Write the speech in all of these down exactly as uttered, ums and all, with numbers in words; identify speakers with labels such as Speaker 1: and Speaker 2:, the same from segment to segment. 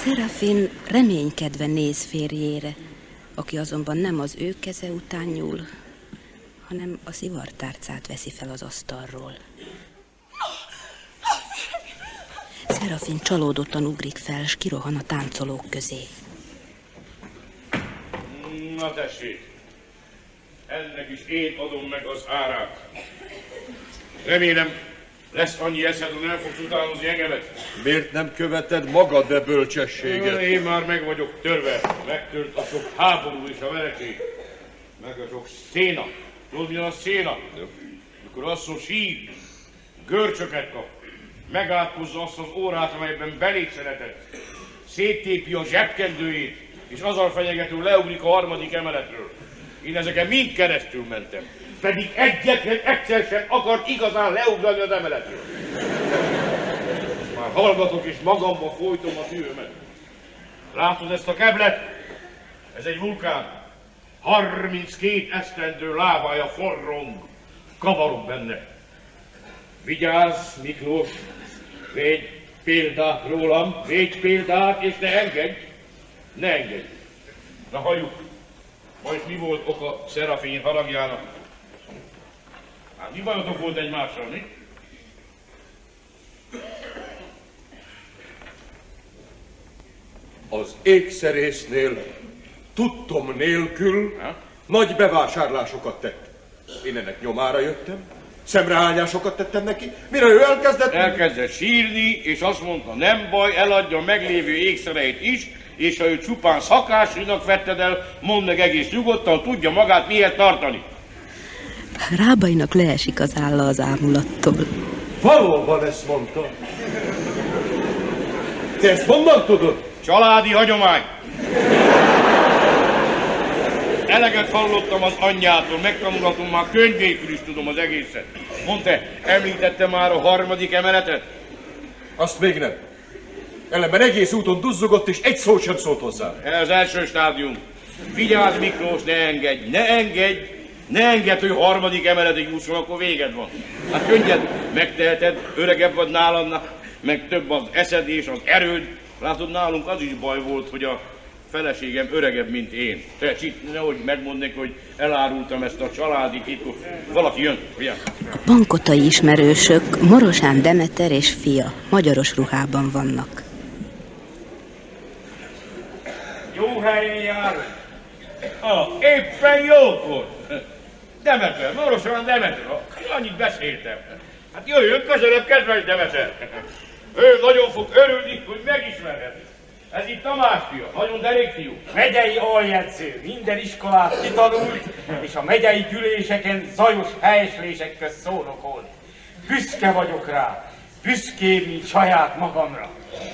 Speaker 1: Szerafin reménykedve néz férjére, aki azonban nem az ő keze után nyúl, hanem a szivartárcát veszi fel az asztalról. Szerafin csalódottan ugrik fel, s kirohan a táncolók közé.
Speaker 2: Na tessék, ennek is én adom meg az árát. Remélem, lesz annyi eszed, hogy nem fogsz utánozni engemet.
Speaker 3: Miért nem követed magad e bölcsességet?
Speaker 2: Én már meg vagyok törve. Megtört a sok háború és a vereség. Meg a sok széna. Tudod, milyen a széna? Mikor asszony sír, görcsöket kap, megátkozza azt az órát, amelyben belét szeretett, széttépi a zsebkendőjét, és azzal fenyegető leugrik a harmadik emeletről. Én ezeken mind keresztül mentem, pedig egyetlen egyszer sem akart igazán leugrani az emeletről. Már hallgatok és magamba folytom a tűrömet. Látod ezt a keblet? Ez egy vulkán. harminckét esztendő lábája forrong, kavarog benne. Vigyázz, Miklós, védj példát rólam, védj példát, és ne engedj, ne engedj. Na halljuk, ma is mi volt oka Szerafin haragjának? Hát mi bajotok volt egymással, mi?
Speaker 3: Az ékszerésznél tudtom nélkül
Speaker 2: ha?
Speaker 3: nagy bevásárlásokat tett. Én ennek nyomára jöttem, szemrehányásokat tettem neki, mire ő elkezdett...
Speaker 2: Elkezdett sírni, és azt mondta, nem baj, eladja a meglévő ékszereit is, és ha ő csupán szakásrinak vetted el, mondd meg egész nyugodtan, tudja magát miért tartani.
Speaker 1: Rábainak leesik az álla az ámulattól.
Speaker 3: Valóban ezt mondta. Te ezt honnan tudod?
Speaker 2: Családi hagyomány. Eleget hallottam az anyjától, megtanulhatom, már könyvéből is tudom az egészet. Mondd te, említette már a harmadik emeletet?
Speaker 3: Azt még nem. Ellenben egész úton duzzogott, és egy szót sem szólt hozzá.
Speaker 2: Ez az első stádium. Vigyázz, Miklós, ne engedj, ne engedj, ne engedj, hogy a harmadik emeletig jusson, akkor véged van. Hát könnyed, megteheted, öregebb vagy nálad, meg több az eszed és az erőd. Látod, nálunk az is baj volt, hogy a feleségem öregebb, mint én. Te csit, nehogy megmondd neki, hogy elárultam ezt a családi titkot. Valaki jön, figyelj.
Speaker 1: A bankotai ismerősök Morosán Demeter és fia magyaros ruhában vannak.
Speaker 2: Jó helyen járunk. Ah, éppen jókor. Demeter, Morosán Demeter. Annyit beszéltem. Hát jöjjön közelebb, kedves Demeter. Ő nagyon fog örülni, hogy megismerhet. Ez itt Tamás fia, nagyon derék fiú.
Speaker 4: Megyei aljegyző, minden iskolát kitanult, és a megyei gyűléseken zajos helyeslések közt szónokol. Büszke vagyok rá, büszkébb, mint saját magamra.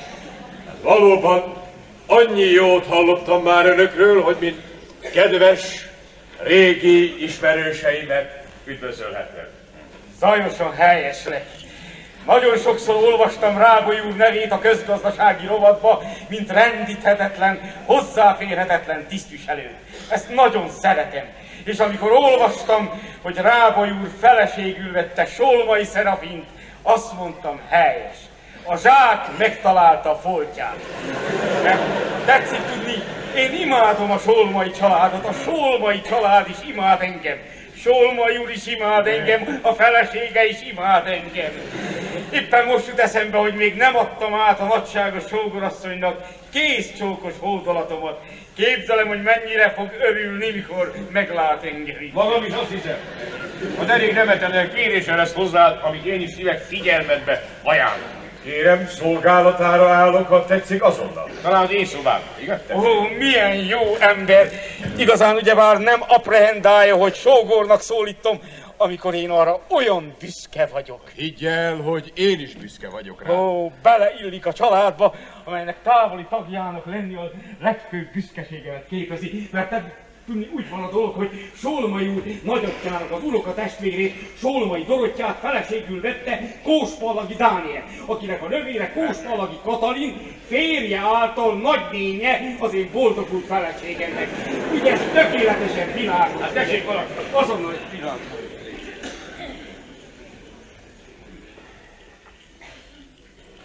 Speaker 3: Valóban annyi jót hallottam már önökről, hogy mint kedves, régi ismerőseimet üdvözölhetem.
Speaker 4: Zajosan helyeslek. Nagyon sokszor olvastam Rábai úr nevét a közgazdasági rovatba, mint rendíthetetlen, hozzáférhetetlen tisztviselő. Ezt nagyon szeretem. És amikor olvastam, hogy Rábai úr feleségül vette Solmai Szerafint, azt mondtam, helyes. A zsák megtalálta a foltját. De tetszik tudni, én imádom a Solmai családot, a Solmai család is imád engem. Solmai úr is imád engem, a felesége is imád engem. Éppen most jut eszembe, hogy még nem adtam át a nagyságos sógorasszonynak kész csókos hódolatomat. Képzelem, hogy mennyire fog örülni, mikor meglát engem.
Speaker 2: Magam is azt hiszem. A derék Demeternek kérése lesz hozzád, amit én is szívek figyelmedbe ajánlom.
Speaker 3: Kérem, szolgálatára állok, ha tetszik azonnal.
Speaker 2: Talán az én szobám, igaz?
Speaker 4: Ó, milyen jó ember! Igazán ugyebár nem apprehendálja, hogy sógornak szólítom, amikor én arra olyan büszke vagyok.
Speaker 3: Higgy el, hogy én is büszke vagyok rá.
Speaker 4: Ó, beleillik a családba, amelynek távoli tagjának lenni a legfőbb büszkeségemet képezi, mert tudni úgy van a dolog, hogy Solmai úr nagyatyjának az unoka testvérét, Solmai Dorottyát feleségül vette Kóspallagi Dániel, akinek a növére Kóspallagi Katalin férje által nagynénye az én boldogult feleségemnek. Ugye ez tökéletesen világos.
Speaker 2: Hát tessék valaki.
Speaker 4: Azonnal egy pillanat.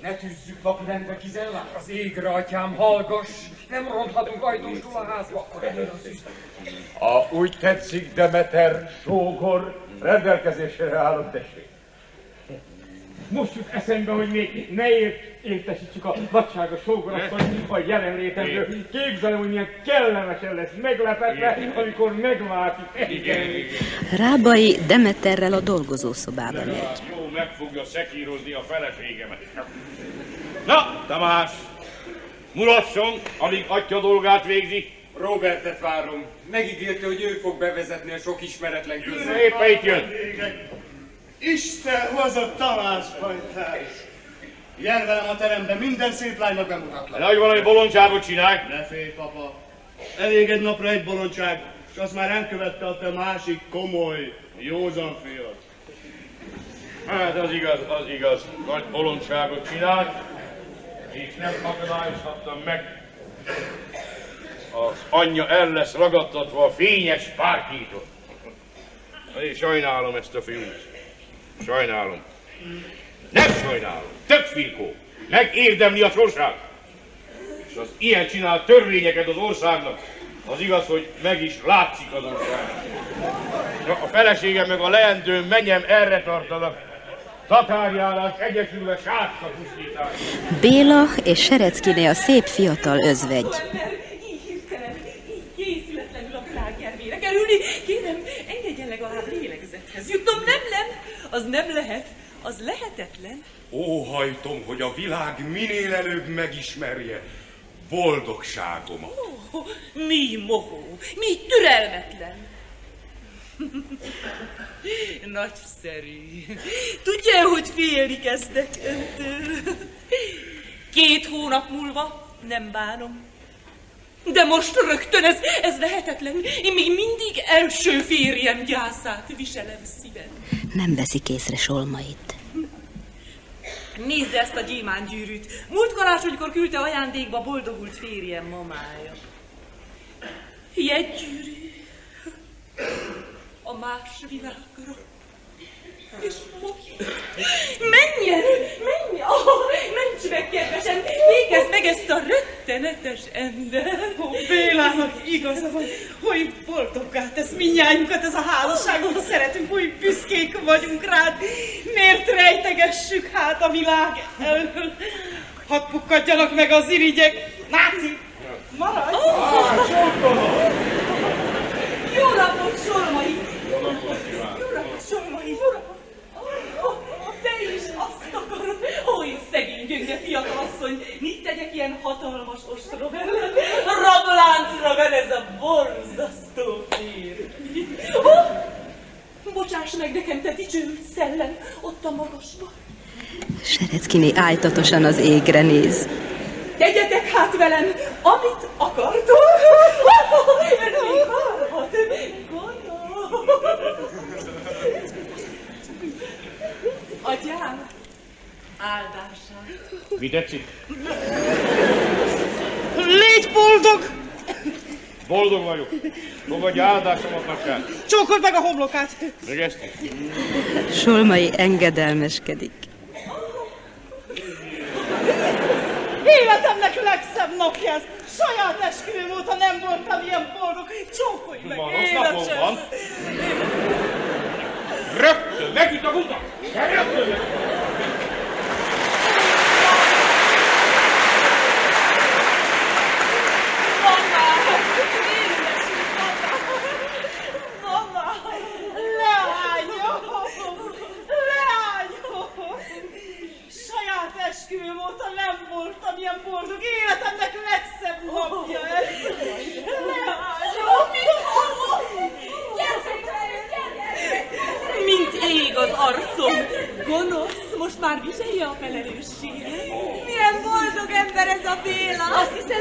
Speaker 4: Ne tűzzük napirendre, Gizellát. Az égre, atyám, hallgass! Nem ronthatunk ajtósról a házba, akkor eljön az Isten.
Speaker 2: Ha úgy tetszik, Demeter, sógor, rendelkezésre állok, tessék.
Speaker 4: Most jut eszembe, hogy még ne ért, értesítsük a nagyságos sógorasszony a jelenlétemről. Képzelem, hogy milyen kellemesen lesz meglepetve, amikor meglátjuk.
Speaker 1: Rábai Demeterrel a dolgozószobába megy.
Speaker 2: Jó, meg fogja szekírozni a feleségemet. Na, Tamás, mulasson, alig atya dolgát végzi.
Speaker 5: Robertet várom. Megígérte, hogy ő fog bevezetni a sok ismeretlen között.
Speaker 2: Éppen itt jön.
Speaker 6: Isten hozott Tamás pajtás! Gyere velem a terembe, minden szép lánynak bemutatlak.
Speaker 2: Nehogy valami bolondságot csinálj.
Speaker 6: Ne félj, papa. Elég egy napra egy bolondság, és azt már elkövette a te másik komoly, józan fiat.
Speaker 2: Hát az igaz, az igaz. Nagy bolondságot csinált, és nem akadályozhattam meg. Az anyja el lesz ragadtatva a fényes párkítól. Én sajnálom ezt a fiút. Sajnálom. Nem sajnálom. Tök firkó. Megérdemli a sorsát. És az ilyen csinál törvényeket az országnak. Az igaz, hogy meg is látszik az ország. A feleségem meg a leendőm menyem erre tartanak. Tatárjárás egyesülve sárca pusztítás.
Speaker 1: Béla és Sereckiné a szép fiatal özvegy.
Speaker 7: Így hirtelen, így készületlenül a világnyelvére kerülni. Kérem, engedjen legalább lélegzethez jutnom. Nem, nem, az nem lehet. Az lehetetlen.
Speaker 5: Óhajtom, hogy a világ minél előbb megismerje boldogságomat.
Speaker 7: Oh, mi mohó, mi türelmetlen. Nagyszerű. Tudja, hogy félni kezdek öntől. Két hónap múlva nem bánom. De most rögtön ez, ez lehetetlen. Én még mindig első férjem gyászát viselem szíven.
Speaker 1: Nem veszik észre Solmait.
Speaker 7: Nézze ezt a gyémángyűrűt. Múlt karácsonykor küldte ajándékba boldogult férjem mamája. Jegygyűrű. A más világra. És most menjen, menj, oh, ments meg, kedvesem, végezd meg ezt a rettenetes ember.
Speaker 8: Ó, Bélának igaza van, hogy boldoggá tesz mindnyájunkat ez a házasság, hogy szeretünk, hogy büszkék vagyunk rád. Miért rejtegessük hát a világ elől? Hadd pukkadjanak meg az irigyek. Náci, maradj!
Speaker 7: Oh. Jó napot, Solmai! Jó napot, Solmai! Jó napot! Te is azt akarod, hogy szegény gyönge fiatalasszony, mit tegyek ilyen hatalmas ostrom ellen? Rabláncra van ez a borzasztó férfi. Oh, bocsáss meg nekem, te dicsőült szellem, ott a magasban.
Speaker 1: Sereckiné ájtatosan az égre néz.
Speaker 7: Tegyetek hát velem, amit akartok. Ön még várhat. Atyám, áldását.
Speaker 2: Mi tetszik?
Speaker 8: Légy boldog!
Speaker 2: Boldog vagyok. Fogadj áldásomat, nagyság.
Speaker 8: Csókold meg a homlokát!
Speaker 2: Meg ezt is.
Speaker 1: Solmai engedelmeskedik.
Speaker 8: Életemnek legszebb napja ez! Saját esküvőm óta nem voltam ilyen boldog! Csókolj meg
Speaker 2: Manos napom
Speaker 8: életem!
Speaker 2: van. Rögtön, megüt a utat! Rögtön meg!
Speaker 8: Mama! Leányom! Leányom! Saját esküvőm óta nem voltam ilyen boldog. Életemnek legszebb napja ez! Leányom!
Speaker 7: Mint ég az arcom. Gonosz, most már viselje a felelősséget.
Speaker 8: Milyen boldog ember ez a Béla!
Speaker 7: Azt hiszem,